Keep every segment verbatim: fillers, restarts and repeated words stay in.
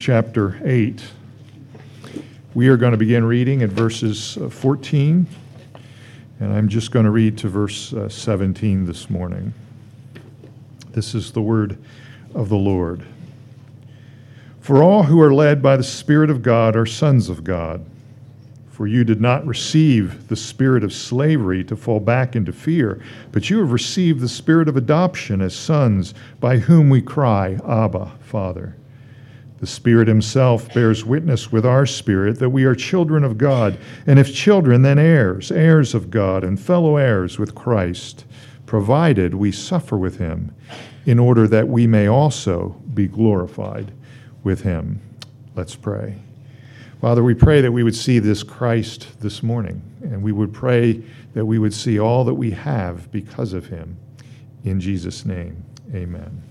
Chapter eight. We are going to begin reading at verses uh, fourteen, and I'm just going to read to verse uh, seventeen this morning. This is the word of the Lord. For all who are led by the Spirit of God are sons of God. For you did not receive the spirit of slavery to fall back into fear, but you have received the spirit of adoption as sons, by whom we cry, Abba, Father. The Spirit himself bears witness with our spirit that we are children of God, and if children, then heirs, heirs of God, and fellow heirs with Christ, provided we suffer with him, in order that we may also be glorified with him. Let's pray. Father, we pray that we would see this Christ this morning, and we would pray that we would see all that we have because of him. In Jesus' name, amen.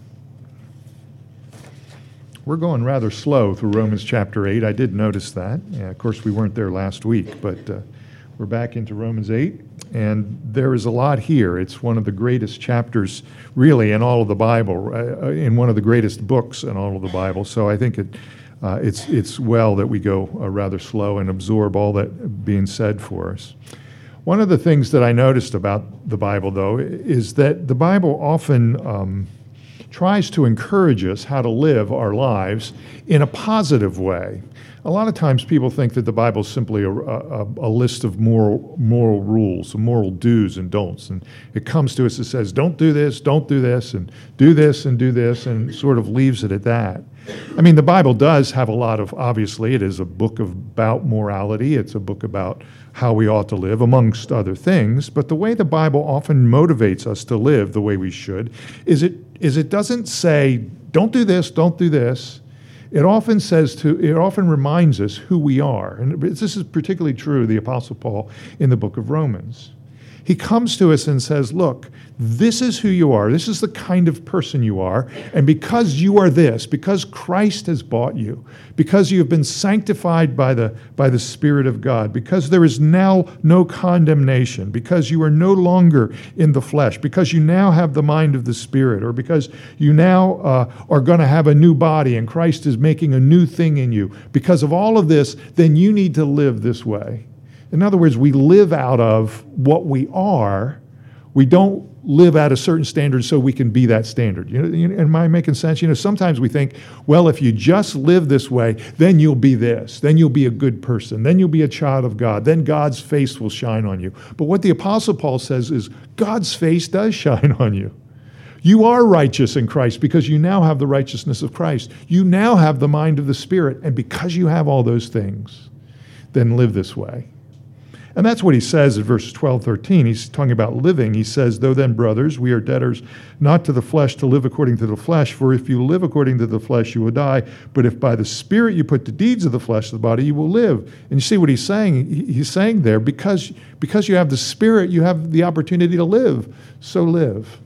We're going rather slow through Romans chapter eight. I did notice that. Yeah, of course, we weren't there last week, but uh, we're back into Romans eight, and there is a lot here. It's one of the greatest chapters, really, in all of the Bible, uh, in one of the greatest books in all of the Bible. So I think it, uh, it's it's well that we go uh, rather slow and absorb all that being said for us. One of the things that I noticed about the Bible, though, is that the Bible often um, tries to encourage us how to live our lives in a positive way. A lot of times people think that the Bible is simply a, a, a list of moral moral rules, moral do's and don'ts. And it comes to us and says, don't do this, don't do this, and do this and do this, and sort of leaves it at that. I mean, the Bible does have a lot of, obviously, it is a book about morality. It's a book about how we ought to live, amongst other things. But the way the Bible often motivates us to live the way we should is it is it doesn't say, don't do this, don't do this. It often says to, it often reminds us who we are. And this is particularly true of the Apostle Paul in the book of Romans. He comes to us and says, look, this is who you are. This is the kind of person you are. And because you are this, because Christ has bought you, because you have been sanctified by the, by the Spirit of God, because there is now no condemnation, because you are no longer in the flesh, because you now have the mind of the Spirit, or because you now uh, are going to have a new body and Christ is making a new thing in you, because of all of this, then you need to live this way. In other words, we live out of what we are. We don't live at a certain standard so we can be that standard. You know, you know, am I making sense? You know, sometimes we think, well, if you just live this way, then you'll be this. Then you'll be a good person. Then you'll be a child of God. Then God's face will shine on you. But what the Apostle Paul says is God's face does shine on you. You are righteous in Christ because you now have the righteousness of Christ. You now have the mind of the Spirit. And because you have all those things, then live this way. And that's what he says in verses twelve, thirteen. He's talking about living. He says, though then, brothers, we are debtors not to the flesh to live according to the flesh. For if you live according to the flesh, you will die. But if by the Spirit you put the deeds of the flesh to the body, you will live. And you see what he's saying? He's saying there, because, because you have the Spirit, you have the opportunity to live. So live.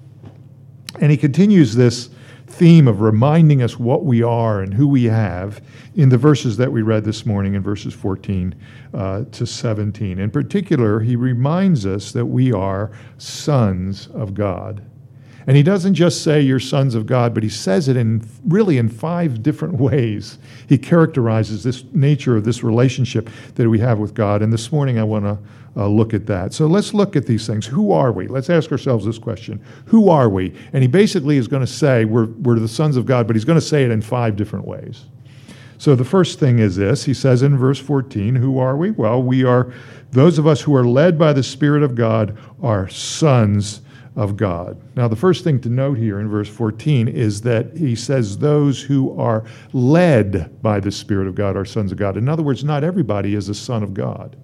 And he continues this theme of reminding us what we are and who we have in the verses that we read this morning in verses fourteen uh, to seventeen. In particular, he reminds us that we are sons of God. And he doesn't just say you're sons of God, but he says it in really in five different ways. He characterizes this nature of this relationship that we have with God. And this morning I want to uh, look at that. So let's look at these things. Who are we? Let's ask ourselves this question. Who are we? And he basically is going to say we're, we're the sons of God, but he's going to say it in five different ways. So the first thing is this. He says in verse fourteen, who are we? Well, we are, those of us who are led by the Spirit of God are sons of God. Now, the first thing to note here in verse fourteen is that he says those who are led by the Spirit of God are sons of God. In other words, not everybody is a son of God.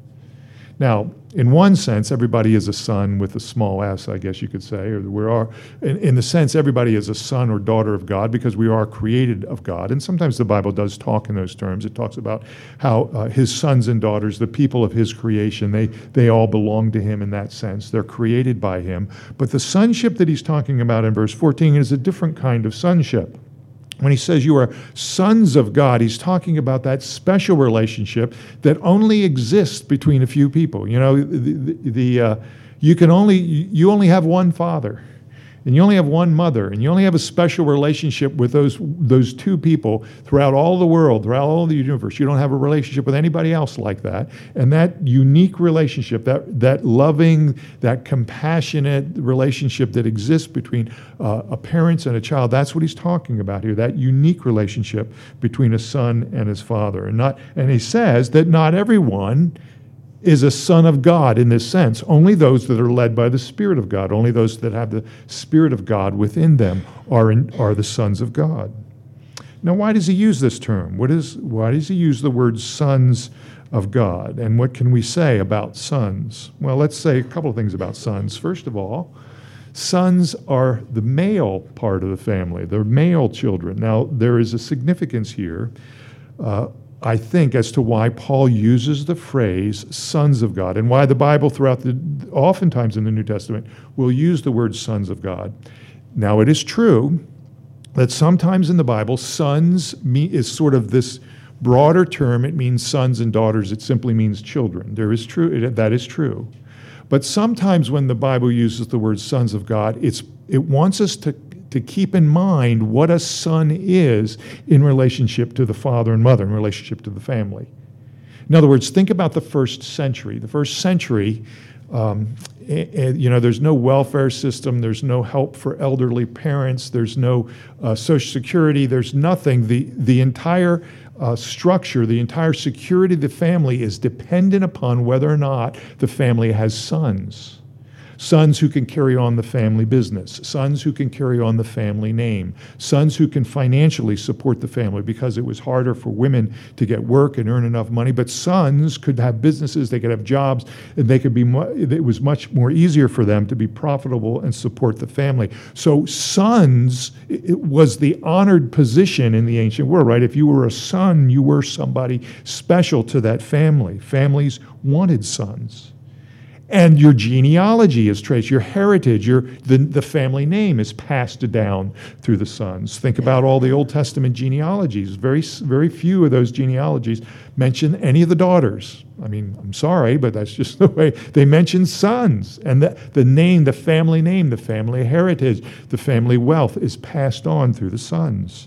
Now, in one sense, everybody is a son with a small s, I guess you could say, or we are, in, in the sense, everybody is a son or daughter of God because we are created of God. And sometimes the Bible does talk in those terms. It talks about how uh, his sons and daughters, the people of his creation, they, they all belong to him in that sense. They're created by him. But the sonship that he's talking about in verse fourteen is a different kind of sonship. When he says you are sons of God, he's talking about that special relationship that only exists between a few people. You know, the, the, the uh, you can only you only have one Father, and you only have one mother, and you only have a special relationship with those those two people throughout all the world, throughout all the universe. You don't have a relationship with anybody else like that. And that unique relationship, that that loving, that compassionate relationship that exists between uh, a parent and a child, that's what he's talking about here, that unique relationship between a son and his father. And not and he says that not everyone is a son of God in this sense. Only those that are led by the Spirit of God, only those that have the Spirit of God within them are in, are the sons of God. Now, why does he use this term? What is, why does he use the word sons of God? And what can we say about sons? Well, let's say a couple of things about sons. First of all, sons are the male part of the family. They're male children. Now, there is a significance here. Uh, I think, as to why Paul uses the phrase sons of God and why the Bible throughout the, oftentimes in the New Testament, will use the word sons of God. Now, it is true that sometimes in the Bible, sons is sort of this broader term. It means sons and daughters. It simply means children. There is true, that is true. But sometimes when the Bible uses the word sons of God, it's it wants us to to keep in mind what a son is in relationship to the father and mother, in relationship to the family. In other words, think about the first century. The first century, um, you know, there's no welfare system, there's no help for elderly parents, there's no uh, Social Security, there's nothing. The, the entire uh, structure, the entire security of the family is dependent upon whether or not the family has sons. Sons who can carry on the family business, sons who can carry on the family name, sons who can financially support the family, because it was harder for women to get work and earn enough money, but sons could have businesses, they could have jobs, and they could be, it was much more easier for them to be profitable and support the family. So sons, it was the honored position in the ancient world, right? If you were a son, you were somebody special to that family. Families wanted sons. And your genealogy is traced, your heritage, your the, the family name is passed down through the sons. Think about all the Old Testament genealogies. Very, very few of those genealogies mention any of the daughters. I mean, I'm sorry, but that's just the way they mention sons. And the, the name, the family name, the family heritage, the family wealth is passed on through the sons.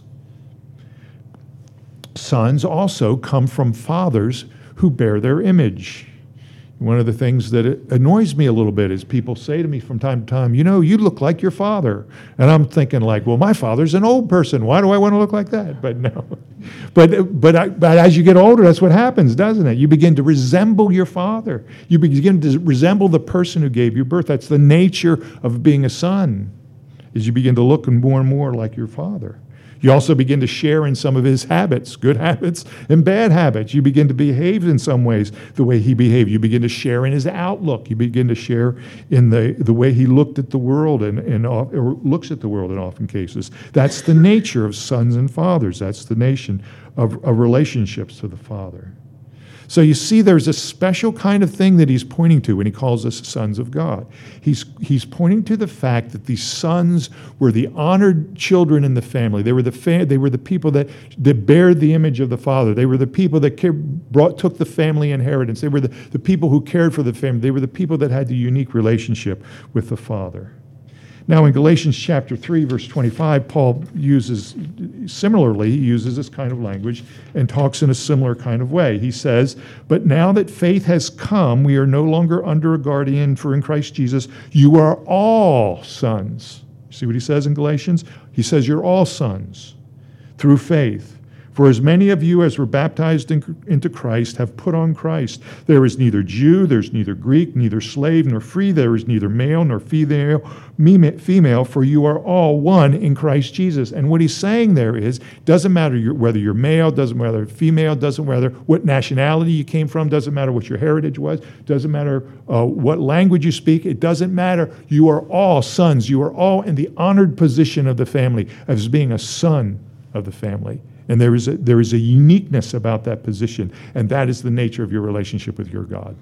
Sons also come from fathers who bear their image. One of the things that annoys me a little bit is people say to me from time to time, you know, you look like your father. And I'm thinking like, well, my father's an old person. Why do I want to look like that? But no. But, but, I, but as you get older, that's what happens, doesn't it? You begin to resemble your father. You begin to resemble the person who gave you birth. That's the nature of being a son, is you begin to look more and more like your father. You also begin to share in some of his habits, good habits and bad habits. You begin to behave in some ways the way he behaved. You begin to share in his outlook. You begin to share in the, the way he looked at the world and, and or looks at the world in often cases. That's the nature of sons and fathers. That's the nation of, of relationships to the Father. So you see, there's a special kind of thing that he's pointing to when he calls us sons of God. He's, he's pointing to the fact that these sons were the honored children in the family. They were the, fa- they were the people that, that bared the image of the Father. They were the people that care, brought, took the family inheritance. They were the, the people who cared for the family. They were the people that had the unique relationship with the Father. Now, in Galatians chapter three, verse twenty-five, Paul uses, similarly, he uses this kind of language and talks in a similar kind of way. He says, but now that faith has come, we are no longer under a guardian, for in Christ Jesus, you are all sons. See what he says in Galatians? He says, you're all sons through faith. For as many of you as were baptized in, into Christ have put on Christ. There is neither Jew, there's neither Greek, neither slave nor free. There is neither male nor female, female, for you are all one in Christ Jesus. And what he's saying there is, doesn't matter your, whether you're male, doesn't matter female, doesn't matter what nationality you came from, doesn't matter what your heritage was, doesn't matter uh, what language you speak, it doesn't matter. You are all sons. You are all in the honored position of the family as being a son of the family. And there is a, there is a uniqueness about that position, and that is the nature of your relationship with your God.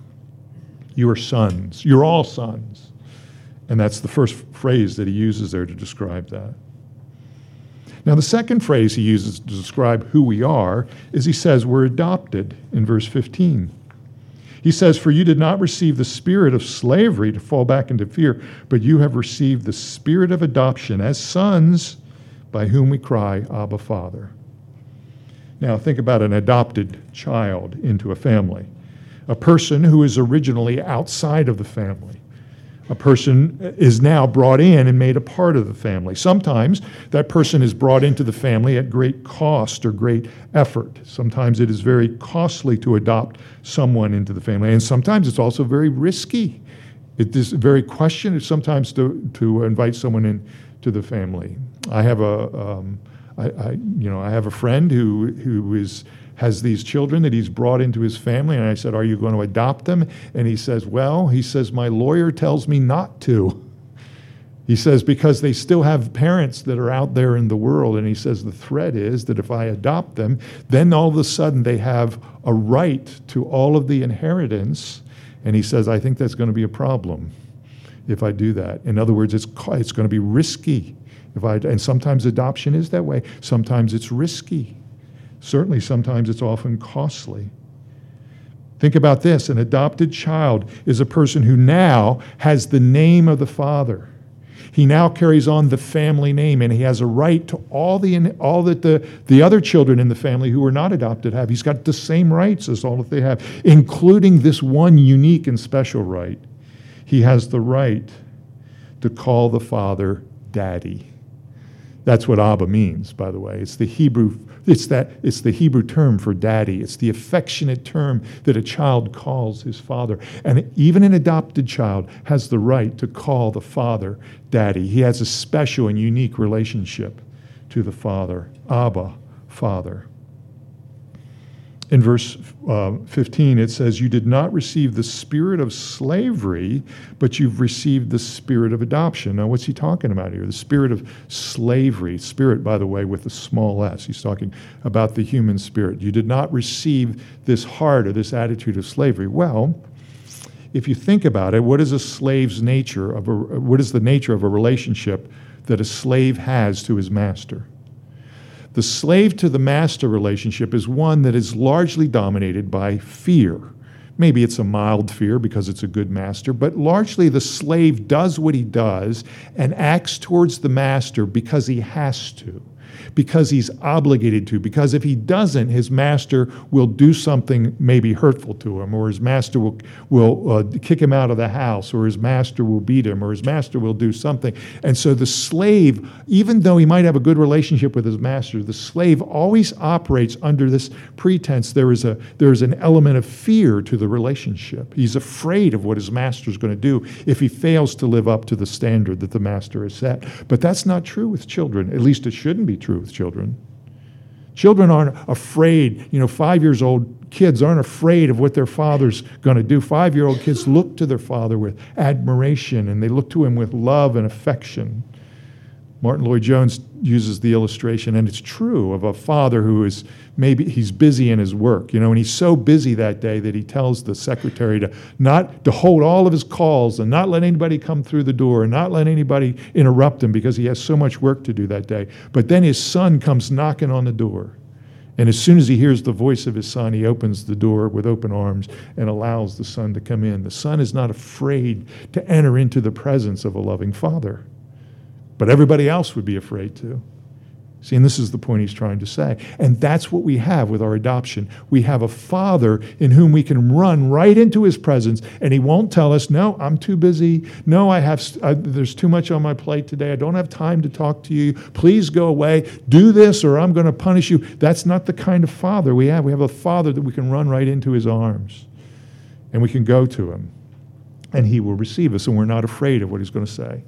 You are sons. You're all sons. And that's the first phrase that he uses there to describe that. Now, the second phrase he uses to describe who we are is he says we're adopted in verse fifteen. He says, "For you did not receive the spirit of slavery to fall back into fear, but you have received the spirit of adoption as sons, by whom we cry, Abba, Father." Now think about an adopted child into a family, a person who is originally outside of the family. A person is now brought in and made a part of the family. Sometimes that person is brought into the family at great cost or great effort. Sometimes it is very costly to adopt someone into the family, and sometimes it's also very risky. It is very questionable sometimes to, to invite someone into the family. I have a, um, I, I, you know, I have a friend who who is. has these children that he's brought into his family, and I said, "Are you going to adopt them?" And he says, "Well," he says, "my lawyer tells me not to." He says, because they still have parents that are out there in the world, and he says the threat is that if I adopt them, then all of a sudden they have a right to all of the inheritance, and he says, "I think that's going to be a problem if I do that." In other words, it's it's going to be risky. If I and sometimes adoption is that way. Sometimes it's risky. Certainly, sometimes it's often costly. Think about this. An adopted child is a person who now has the name of the father. He now carries on the family name, and he has a right to all the all that the, the other children in the family who are not adopted have. He's got the same rights as all that they have, including this one unique and special right. He has the right to call the father Daddy. That's what Abba means, by the way. It's the Hebrew, it's that, it's the Hebrew term for daddy. It's the affectionate term that a child calls his father. And even an adopted child has the right to call the father Daddy. He has a special and unique relationship to the Father. Abba, Father. In verse uh, fifteen, it says, "You did not receive the spirit of slavery, but you've received the spirit of adoption." Now, what's he talking about here? The spirit of slavery. Spirit, by the way, with a small s. He's talking about the human spirit. You did not receive this heart or this attitude of slavery. Well, if you think about it, what is a slave's nature of a, what is the nature of a relationship that a slave has to his master? The slave to the master relationship is one that is largely dominated by fear. Maybe it's a mild fear because it's a good master, but largely the slave does what he does and acts towards the master because he has to, because he's obligated to, because if he doesn't, his master will do something maybe hurtful to him, or his master will, will uh, kick him out of the house, or his master will beat him, or his master will do something. And so the slave, even though he might have a good relationship with his master, the slave always operates under this pretense there is a there is an element of fear to the relationship. He's afraid of what his master is going to do if he fails to live up to the standard that the master has set. But that's not true with children. At least it shouldn't be true with children. Children aren't afraid. You know, five years old kids aren't afraid of what their father's going to do. Five-year-old kids look to their father with admiration, and they look to him with love and affection. Martin Lloyd-Jones uses the illustration, and it's true, of a father who is maybe he's busy in his work, you know, and he's so busy that day that he tells the secretary to not to hold all of his calls and not let anybody come through the door and not let anybody interrupt him because he has so much work to do that day. But then his son comes knocking on the door. And as soon as he hears the voice of his son, he opens the door with open arms and allows the son to come in. The son is not afraid to enter into the presence of a loving father. But everybody else would be afraid to. See, and this is the point he's trying to say. And that's what we have with our adoption. We have a father in whom we can run right into his presence, and he won't tell us, no, I'm too busy. No, I have. I, there's too much on my plate today. I don't have time to talk to you. Please go away. Do this, or I'm going to punish you. That's not the kind of father we have. We have a father that we can run right into his arms, and we can go to him, and he will receive us, and we're not afraid of what he's going to say.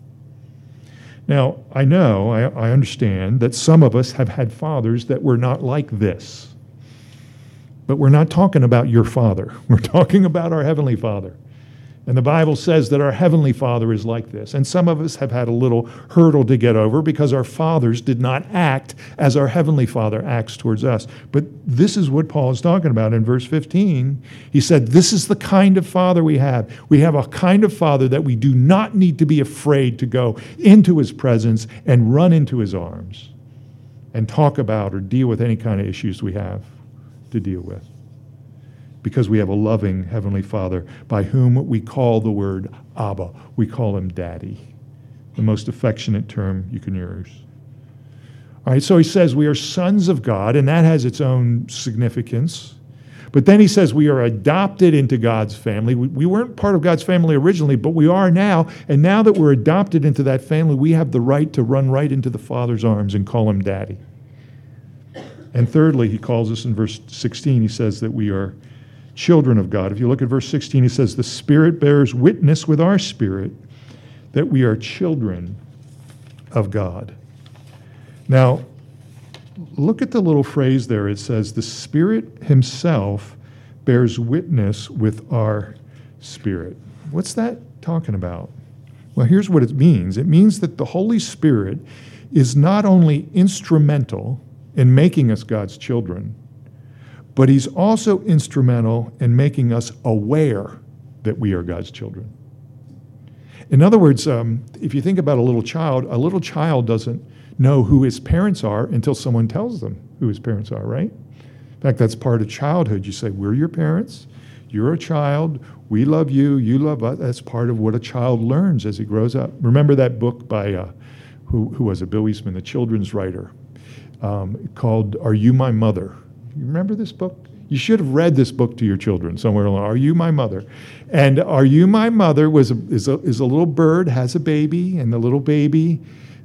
Now, I know, I, I understand that some of us have had fathers that were not like this. But we're not talking about your father. We're talking about our Heavenly Father. And the Bible says that our Heavenly Father is like this. And some of us have had a little hurdle to get over because our fathers did not act as our Heavenly Father acts towards us. But this is what Paul is talking about in verse fifteen. He said, this is the kind of Father we have. We have a kind of Father that we do not need to be afraid to go into his presence and run into his arms and talk about or deal with any kind of issues we have to deal with. because we have a loving Heavenly Father by whom we call the word Abba. We call him Daddy, the most affectionate term you can use. All right, so he says we are sons of God, and that has its own significance. But then he says we are adopted into God's family. We, we weren't part of God's family originally, but we are now. And now that we're adopted into that family, we have the right to run right into the Father's arms and call him Daddy. And thirdly, he calls us in verse sixteen, he says that we are children of God. If you look at verse sixteen, he says, the Spirit bears witness with our spirit that we are children of God. Now, look at the little phrase there. It says, the Spirit himself bears witness with our spirit. What's that talking about? Well, here's what it means. It means that the Holy Spirit is not only instrumental in making us God's children, but he's also instrumental in making us aware that we are God's children. In other words, um, if you think about a little child, a little child doesn't know who his parents are until someone tells them who his parents are, right? In fact, that's part of childhood. You say, we're your parents, you're a child, we love you, you love us. That's part of what a child learns as he grows up. Remember that book by, uh, who, who was it, Bill Eastman, the children's writer, um, called Are You My Mother? You remember this book? You should have read this book to your children somewhere along. Are You My Mother? And Are You My Mother was a, is, a, is a little bird, has a baby, and the little baby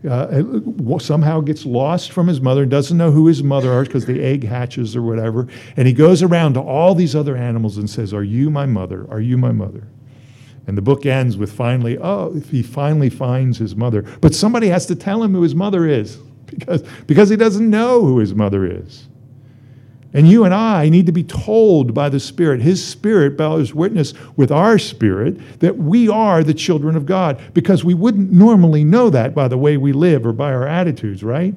uh, somehow gets lost from his mother and doesn't know who his mother is because the egg hatches or whatever. And he goes around to all these other animals and says, are you my mother? Are you my mother? And the book ends with finally, oh, if he finally finds his mother. But somebody has to tell him who his mother is because, because he doesn't know who his mother is. And you and I need to be told by the Spirit, his Spirit bears witness with our spirit, that we are the children of God, because we wouldn't normally know that by the way we live or by our attitudes, right?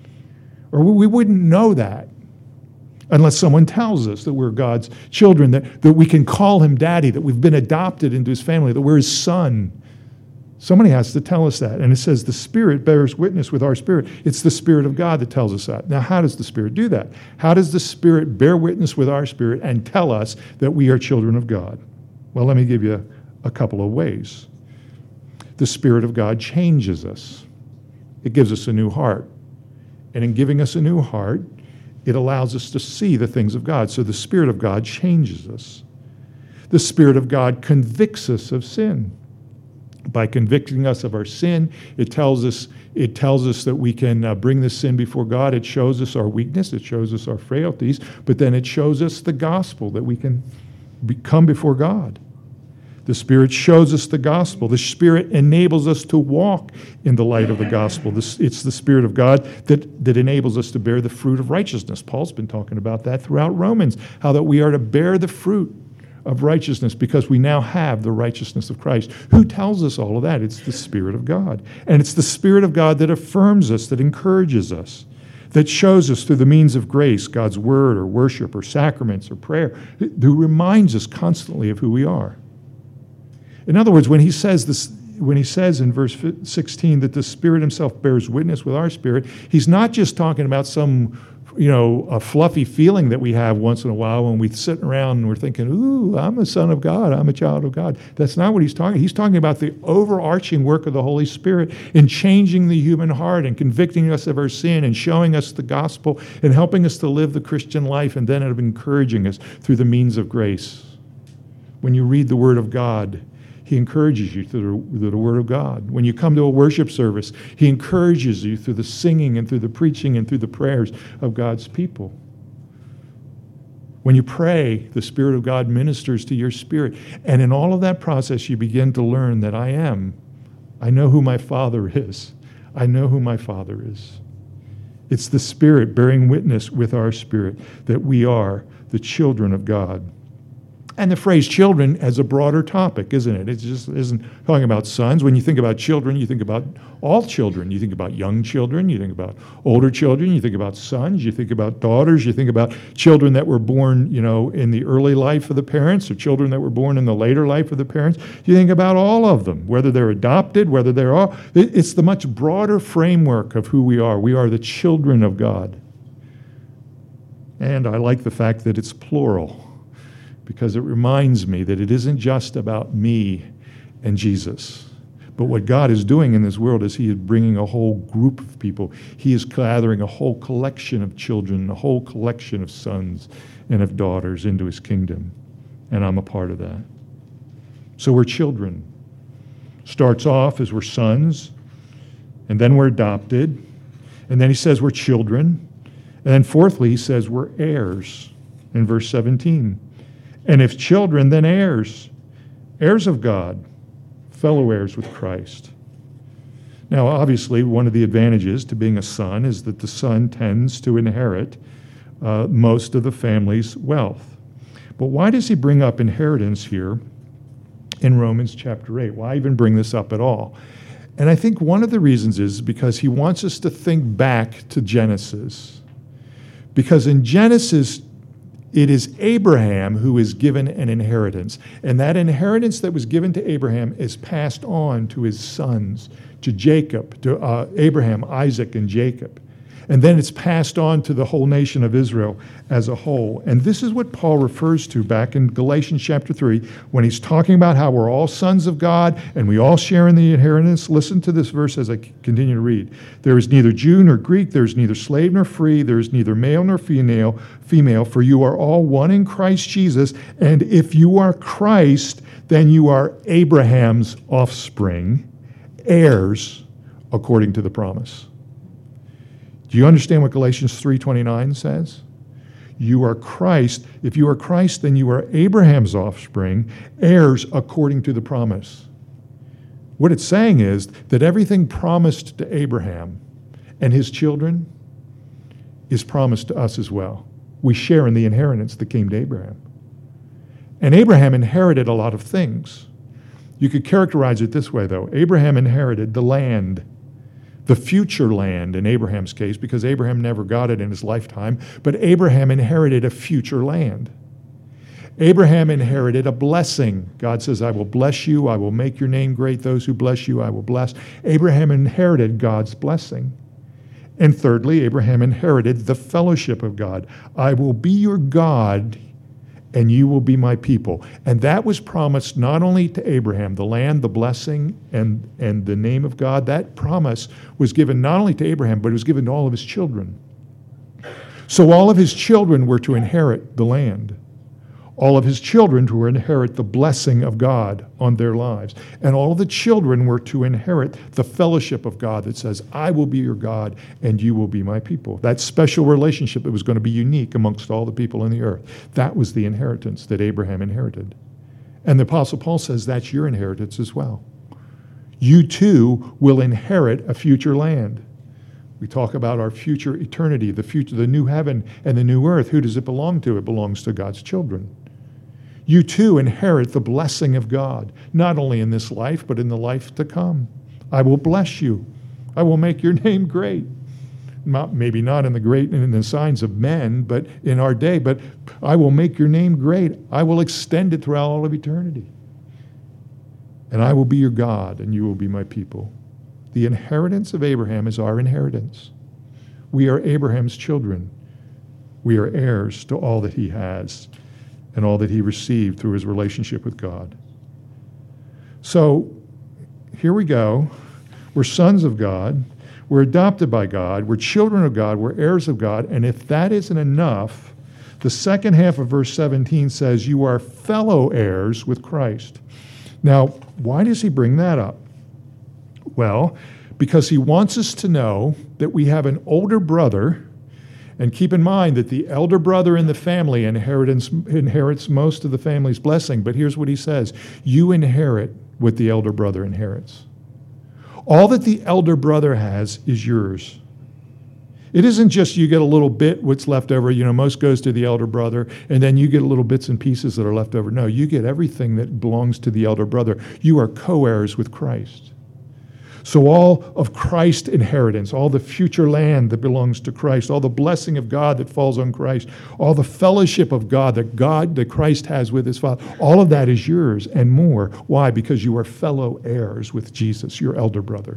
Or we wouldn't know that unless someone tells us that we're God's children, that, that we can call him Daddy, that we've been adopted into his family, that we're his son. Somebody has to tell us that. And it says the Spirit bears witness with our spirit. It's the Spirit of God that tells us that. Now, how does the Spirit do that? How does the Spirit bear witness with our spirit and tell us that we are children of God? Well, let me give you a couple of ways. The Spirit of God changes us. It gives us a new heart. And in giving us a new heart, it allows us to see the things of God. So the Spirit of God changes us. The Spirit of God convicts us of sin. By convicting us of our sin, it tells us it tells us that we can uh, bring this sin before God. It shows us our weakness. It shows us our frailties. But then it shows us the gospel, that we can be, come before God. The Spirit shows us the gospel. The Spirit enables us to walk in the light of the gospel. This, it's the Spirit of God that, that enables us to bear the fruit of righteousness. Paul's been talking about that throughout Romans, how that we are to bear the fruit of righteousness because we now have the righteousness of Christ. Who tells us all of that? It's the Spirit of God. And it's the Spirit of God that affirms us, that encourages us, that shows us through the means of grace, God's word or worship or sacraments or prayer, who reminds us constantly of who we are. In other words, when he says this, when he says in verse sixteen that the Spirit himself bears witness with our spirit, he's not just talking about some, you know, a fluffy feeling that we have once in a while when we sit around and we're thinking, ooh, I'm a son of God, I'm a child of God. That's not what he's talking. He's talking about the overarching work of the Holy Spirit in changing the human heart and convicting us of our sin and showing us the gospel and helping us to live the Christian life, and then of encouraging us through the means of grace. When you read the Word of God, he encourages you through the, through the Word of God. When you come to a worship service, he encourages you through the singing and through the preaching and through the prayers of God's people. When you pray, the Spirit of God ministers to your spirit. And in all of that process, you begin to learn that I am. I know who my Father is. I know who my Father is. It's the Spirit bearing witness with our spirit that we are the children of God. And the phrase children has a broader topic, isn't it? It just isn't talking about sons. When you think about children, you think about all children. You think about young children. You think about older children. You think about sons. You think about daughters. You think about children that were born, you know, in the early life of the parents, or children that were born in the later life of the parents. You think about all of them, whether they're adopted, whether they're all. It's the much broader framework of who we are. We are the children of God. And I like the fact that it's plural. because it reminds me that it isn't just about me and Jesus. But what God is doing in this world is he is bringing a whole group of people. He is gathering a whole collection of children, a whole collection of sons and of daughters into his kingdom. And I'm a part of that. So we're children. Starts off as we're sons, and then we're adopted. And then he says we're children. And then fourthly, he says we're heirs in verse seventeen. And if children, then heirs, heirs of God, fellow heirs with Christ. Now, obviously, one of the advantages to being a son is that the son tends to inherit uh, most of the family's wealth. But why does he bring up inheritance here in Romans chapter eight? Why even bring this up at all? And I think one of the reasons is because he wants us to think back to Genesis. Because in Genesis, it is Abraham who is given an inheritance. And that inheritance that was given to Abraham is passed on to his sons, to Jacob, to uh, Abraham, Isaac, and Jacob. And then it's passed on to the whole nation of Israel as a whole. And this is what Paul refers to back in Galatians chapter three, when he's talking about how we're all sons of God and we all share in the inheritance. Listen to this verse as I continue to read. There is neither Jew nor Greek, there is neither slave nor free, there is neither male nor female, female, for you are all one in Christ Jesus. And if you are Christ, then you are Abraham's offspring, heirs according to the promise. Do you understand what Galatians three twenty-nine says? You are Christ. If you are Christ, then you are Abraham's offspring, heirs according to the promise. What it's saying is that everything promised to Abraham and his children is promised to us as well. We share in the inheritance that came to Abraham. And Abraham inherited a lot of things. You could characterize it this way, though. Abraham inherited the land. The future land in Abraham's case, because Abraham never got it in his lifetime, but Abraham inherited a future land. Abraham inherited a blessing. God says, I will bless you, I will make your name great, those who bless you I will bless. Abraham inherited God's blessing. And thirdly, Abraham inherited the fellowship of God. I will be your God, and you will be my people. And that was promised not only to Abraham, the land, the blessing, and, and the name of God. That promise was given not only to Abraham, but it was given to all of his children. So all of his children were to inherit the land. All of his children were to inherit the blessing of God on their lives. And all of the children were to inherit the fellowship of God that says, I will be your God and you will be my people. That special relationship that was going to be unique amongst all the people on the earth. That was the inheritance that Abraham inherited. And the Apostle Paul says that's your inheritance as well. You too will inherit a future land. We talk about our future eternity, the future, the new heaven and the new earth. Who does it belong to? It belongs to God's children. You too inherit the blessing of God, not only in this life, but in the life to come. I will bless you. I will make your name great. Not, maybe not in the great in the signs of men, but in our day, but I will make your name great. I will extend it throughout all of eternity. And I will be your God, and you will be my people. The inheritance of Abraham is our inheritance. We are Abraham's children. We are heirs to all that he has and all that he received through his relationship with God. So here we go. We're sons of God. We're adopted by God. We're children of God. We're heirs of God. And if that isn't enough, the second half of verse seventeen says, you are fellow heirs with Christ. Now, why does he bring that up? Well, because he wants us to know that we have an older brother. And keep in mind that the elder brother in the family inherits, inherits most of the family's blessing. But here's what he says. You inherit what the elder brother inherits. All that the elder brother has is yours. It isn't just you get a little bit what's left over. You know, most goes to the elder brother, and then you get little bits and pieces that are left over. No, you get everything that belongs to the elder brother. You are co-heirs with Christ. So all of Christ's inheritance, all the future land that belongs to Christ, all the blessing of God that falls on Christ, all the fellowship of God that God, that Christ has with his Father, all of that is yours and more. Why? Because you are fellow heirs with Jesus, your elder brother.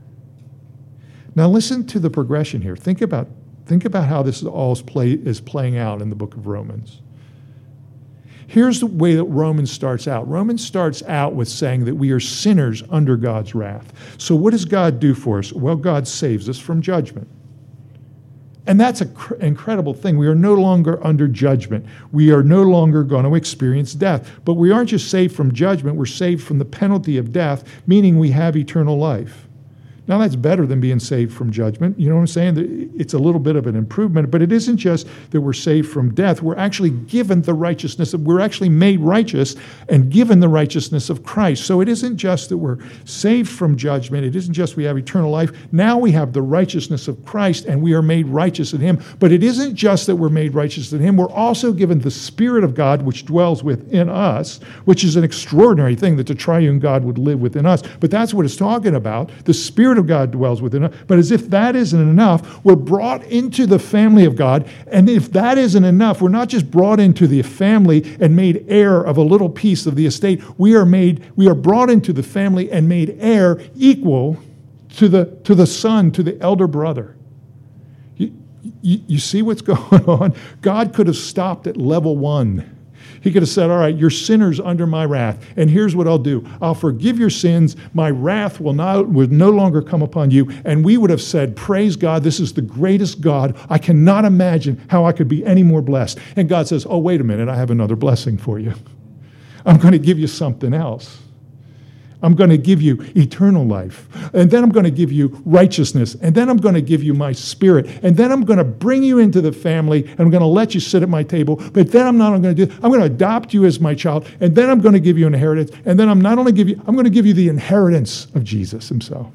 Now listen to the progression here. Think about, think about how this all is, play, is playing out in the book of Romans. Here's the way that Romans starts out. Romans starts out with saying that we are sinners under God's wrath. So what does God do for us? Well, God saves us from judgment. And that's an cr- incredible thing. We are no longer under judgment. We are no longer going to experience death. But we aren't just saved from judgment. We're saved from the penalty of death, meaning we have eternal life. Now, that's better than being saved from judgment. You know what I'm saying? It's a little bit of an improvement, but it isn't just that we're saved from death. We're actually given the righteousness of, we're actually made righteous and given the righteousness of Christ. So it isn't just that we're saved from judgment. It isn't just we have eternal life. Now we have the righteousness of Christ and we are made righteous in him. But it isn't just that we're made righteous in him. We're also given the Spirit of God, which dwells within us, which is an extraordinary thing that the triune God would live within us. But that's what it's talking about. The Spirit of God dwells within us. But as if that isn't enough, we're brought into the family of God. And if that isn't enough, we're not just brought into the family and made heir of a little piece of the estate. We are made, we are brought into the family and made heir equal to the, to the son, to the elder brother. You, you, you see what's going on? God could have stopped at level one. He could have said, all right, you're sinners under my wrath, and here's what I'll do. I'll forgive your sins. My wrath will, not, will no longer come upon you. And we would have said, praise God, this is the greatest God. I cannot imagine how I could be any more blessed. And God says, oh, wait a minute, I have another blessing for you. I'm going to give you something else. I'm going to give you eternal life. And then I'm going to give you righteousness. And then I'm going to give you my Spirit. And then I'm going to bring you into the family. And I'm going to let you sit at my table. But then I'm not going to do, I'm going to adopt you as my child. And then I'm going to give you an inheritance. And then I'm not only give you, I'm going to give you the inheritance of Jesus himself.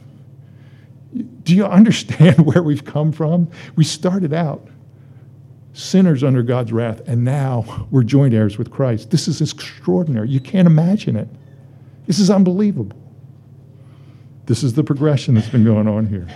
Do you understand where we've come from? We started out sinners under God's wrath. And now we're joint heirs with Christ. This is extraordinary. You can't imagine it. This is unbelievable. This is the progression that's been going on here.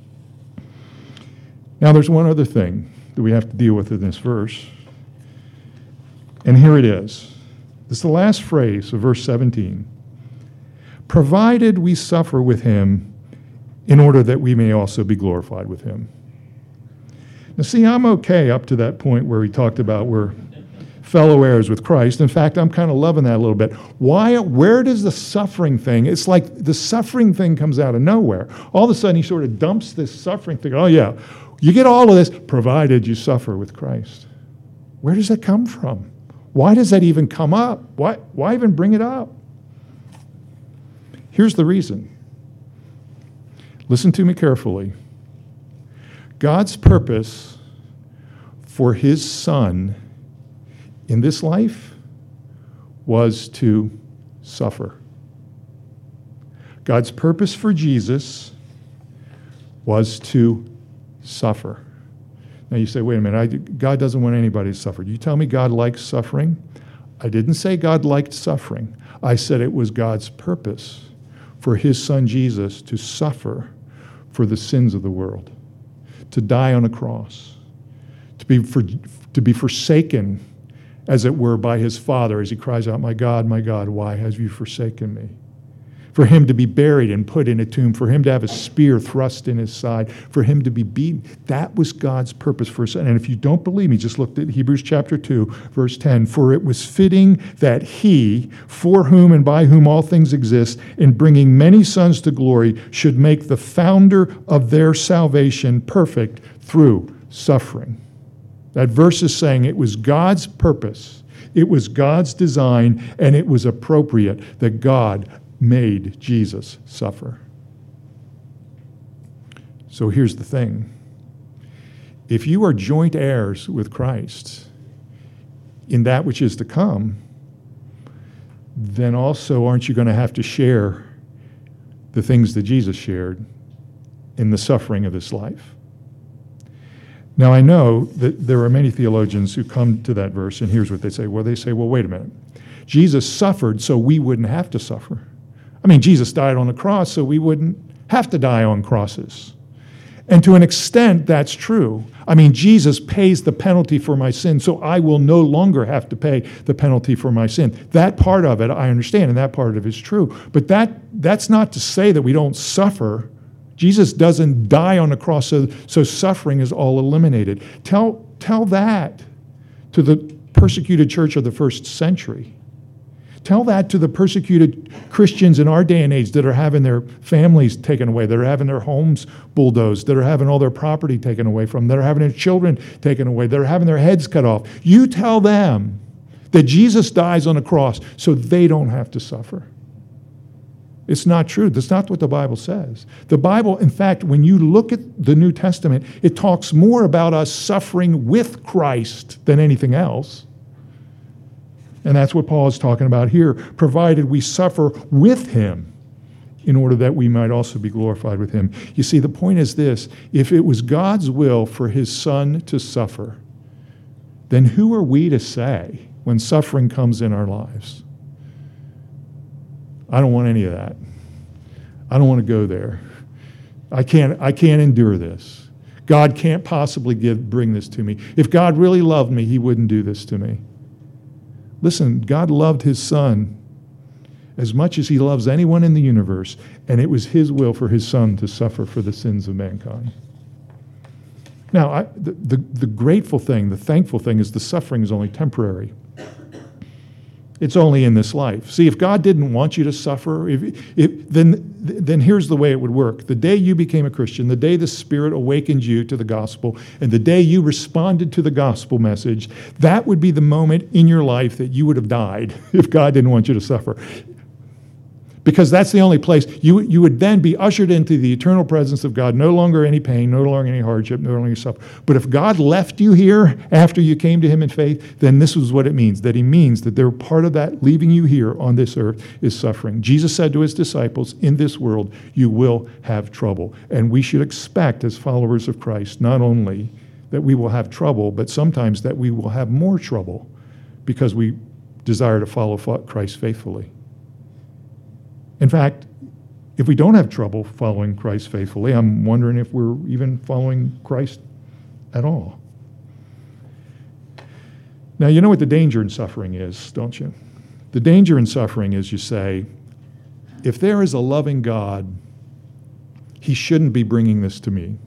Now, there's one other thing that we have to deal with in this verse. And here it is. This is the last phrase of verse seventeen. Provided we suffer with him in order that we may also be glorified with him. Now, see, I'm okay up to that point where we talked about we're fellow heirs with Christ. In fact, I'm kind of loving that a little bit. Why? Where does the suffering thing, it's like the suffering thing comes out of nowhere. All of a sudden, he sort of dumps this suffering thing. Oh, yeah, you get all of this, provided you suffer with Christ. Where does that come from? Why does that even come up? Why, why even bring it up? Here's the reason. Listen to me carefully. God's purpose for his Son in this life was to suffer. God's purpose for Jesus was to suffer. Now you say, wait a minute, I, God doesn't want anybody to suffer. You tell me God likes suffering? I didn't say God liked suffering. I said it was God's purpose for his Son Jesus to suffer for the sins of the world, to die on a cross, to be, for, to be forsaken, as it were, by his Father as he cries out, my God, my God, why have you forsaken me? For him to be buried and put in a tomb, for him to have a spear thrust in his side, for him to be beaten. That was God's purpose for his Son. And if you don't believe me, just look at Hebrews chapter two, verse ten. For it was fitting that he, for whom and by whom all things exist, in bringing many sons to glory, should make the founder of their salvation perfect through suffering. That verse is saying it was God's purpose, it was God's design, and it was appropriate that God made Jesus suffer. So here's the thing. If you are joint heirs with Christ in that which is to come, then also aren't you going to have to share the things that Jesus shared in the suffering of this life? Now, I know that there are many theologians who come to that verse, and here's what they say. Well, they say, well, wait a minute. Jesus suffered so we wouldn't have to suffer. I mean, Jesus died on the cross so we wouldn't have to die on crosses. And to an extent, that's true. I mean, Jesus pays the penalty for my sin, so I will no longer have to pay the penalty for my sin. That part of it, I understand, and that part of it is true. But that that's not to say that we don't suffer. Jesus doesn't die on the cross, so, so suffering is all eliminated. Tell, tell that to the persecuted church of the first century. Tell that to the persecuted Christians in our day and age that are having their families taken away, that are having their homes bulldozed, that are having all their property taken away from them, that are having their children taken away, that are having their heads cut off. You tell them that Jesus dies on a cross so they don't have to suffer. It's not true. That's not what the Bible says. The Bible, in fact, when you look at the New Testament, it talks more about us suffering with Christ than anything else. And that's what Paul is talking about here, provided we suffer with him in order that we might also be glorified with him. You see, the point is this: if it was God's will for his Son to suffer, then who are we to say when suffering comes in our lives? I don't want any of that. I don't want to go there. I can't, I can't endure this. God can't possibly give, bring this to me. If God really loved me, he wouldn't do this to me. Listen, God loved his Son as much as he loves anyone in the universe, and it was his will for his Son to suffer for the sins of mankind. Now, I, the, the, the grateful thing, the thankful thing is the suffering is only temporary. It's only in this life. See, if God didn't want you to suffer, if, if, then, then here's the way it would work. The day you became a Christian, the day the Spirit awakened you to the gospel, and the day you responded to the gospel message, that would be the moment in your life that you would have died if God didn't want you to suffer. Because that's the only place. You, you would then be ushered into the eternal presence of God, no longer any pain, no longer any hardship, no longer suffering. But if God left you here after you came to him in faith, then this is what it means, that he means that they're part of that leaving you here on this earth is suffering. Jesus said to his disciples, in this world you will have trouble. And we should expect as followers of Christ not only that we will have trouble, but sometimes that we will have more trouble because we desire to follow Christ faithfully. In fact, if we don't have trouble following Christ faithfully, I'm wondering if we're even following Christ at all. Now, you know what the danger in suffering is, don't you? The danger in suffering is you say, if there is a loving God, he shouldn't be bringing this to me.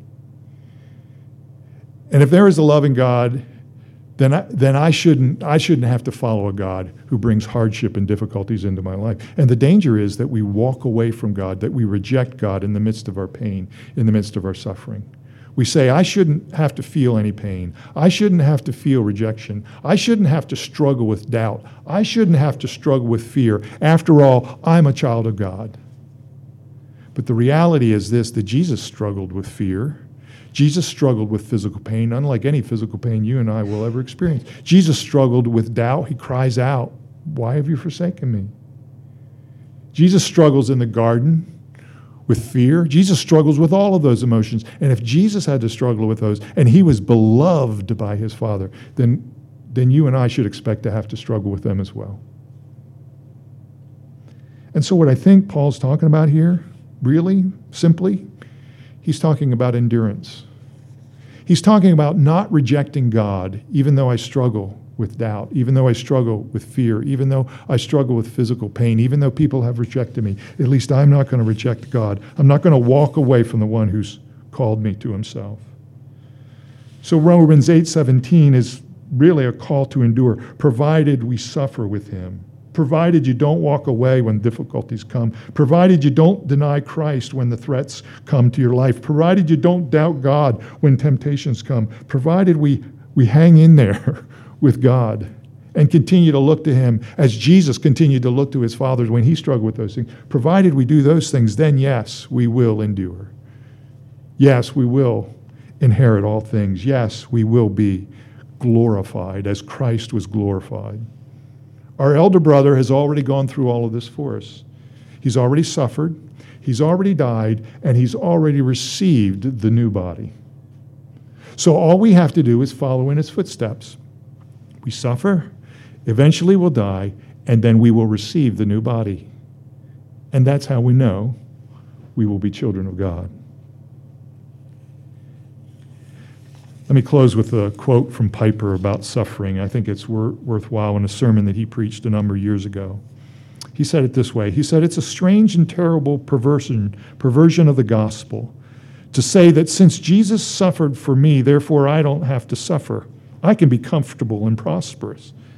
And if there is a loving God, then I, then I shouldn't I shouldn't have to follow a God who brings hardship and difficulties into my life. And the danger is that we walk away from God, that we reject God in the midst of our pain, in the midst of our suffering. We say, I shouldn't have to feel any pain. I shouldn't have to feel rejection. I shouldn't have to struggle with doubt. I shouldn't have to struggle with fear. After all, I'm a child of God. But the reality is this, that Jesus struggled with fear. Jesus struggled with physical pain, unlike any physical pain you and I will ever experience. Jesus struggled with doubt. He cries out, why have you forsaken me? Jesus struggles in the garden with fear. Jesus struggles with all of those emotions. And if Jesus had to struggle with those, and he was beloved by his Father, then, then you and I should expect to have to struggle with them as well. And so what I think Paul's talking about here, really, simply, he's talking about endurance. He's talking about not rejecting God, even though I struggle with doubt, even though I struggle with fear, even though I struggle with physical pain, even though people have rejected me. At least I'm not going to reject God. I'm not going to walk away from the one who's called me to himself. So Romans eight seventeen is really a call to endure, provided we suffer with him. Provided you don't walk away when difficulties come. Provided you don't deny Christ when the threats come to your life. Provided you don't doubt God when temptations come. Provided we, we hang in there with God and continue to look to him as Jesus continued to look to his Father when he struggled with those things. Provided we do those things, then yes, we will endure. Yes, we will inherit all things. Yes, we will be glorified as Christ was glorified. Our elder brother has already gone through all of this for us. He's already suffered, he's already died, and he's already received the new body. So all we have to do is follow in his footsteps. We suffer, eventually we'll die, and then we will receive the new body. And that's how we know we will be children of God. Let me close with a quote from Piper about suffering. I think it's wor- worthwhile in a sermon that he preached a number of years ago. He said it this way. He said, it's a strange and terrible perversion, perversion of the gospel to say that since Jesus suffered for me, therefore I don't have to suffer. I can be comfortable and prosperous.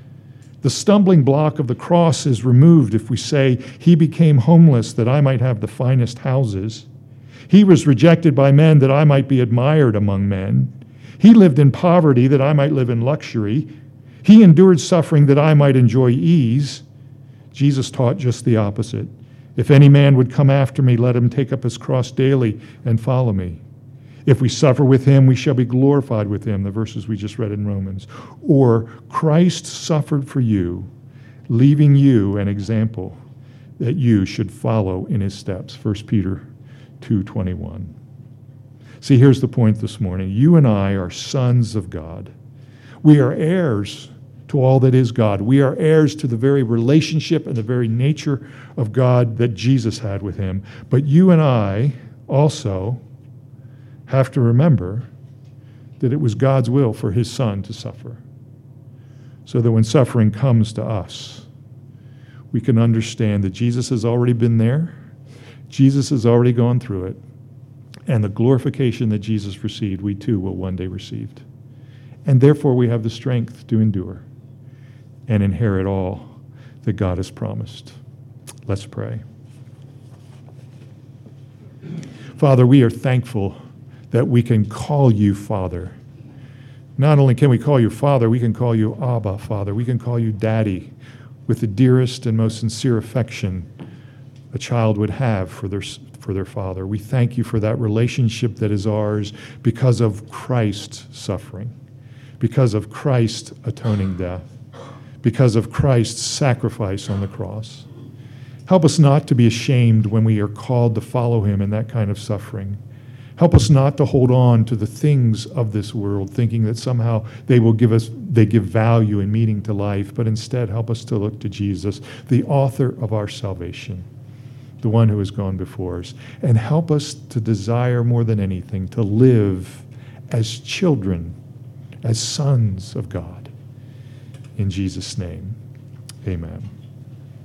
The stumbling block of the cross is removed if we say, he became homeless that I might have the finest houses. He was rejected by men that I might be admired among men. He lived in poverty that I might live in luxury. He endured suffering that I might enjoy ease. Jesus taught just the opposite. If any man would come after me, let him take up his cross daily and follow me. If we suffer with him, we shall be glorified with him, the verses we just read in Romans. Or Christ suffered for you, leaving you an example that you should follow in his steps, First Peter two twenty-one. See, here's the point this morning. You and I are sons of God. We are heirs to all that is God. We are heirs to the very relationship and the very nature of God that Jesus had with him. But you and I also have to remember that it was God's will for his Son to suffer, so that when suffering comes to us, we can understand that Jesus has already been there, Jesus has already gone through it, and the glorification that Jesus received, we too will one day receive. And therefore we have the strength to endure and inherit all that God has promised. Let's pray. Father, we are thankful that we can call you Father. Not only can we call you Father, we can call you Abba, Father. We can call you Daddy with the dearest and most sincere affection a child would have for their, for their father. We thank you for that relationship that is ours because of Christ's suffering, because of Christ's atoning death, because of Christ's sacrifice on the cross. Help us not to be ashamed when we are called to follow him in that kind of suffering. Help us not to hold on to the things of this world, thinking that somehow they will give us, they give value and meaning to life, but instead help us to look to Jesus, the author of our salvation, the one who has gone before us, and help us to desire more than anything to live as children, as sons of God. In Jesus' name, amen.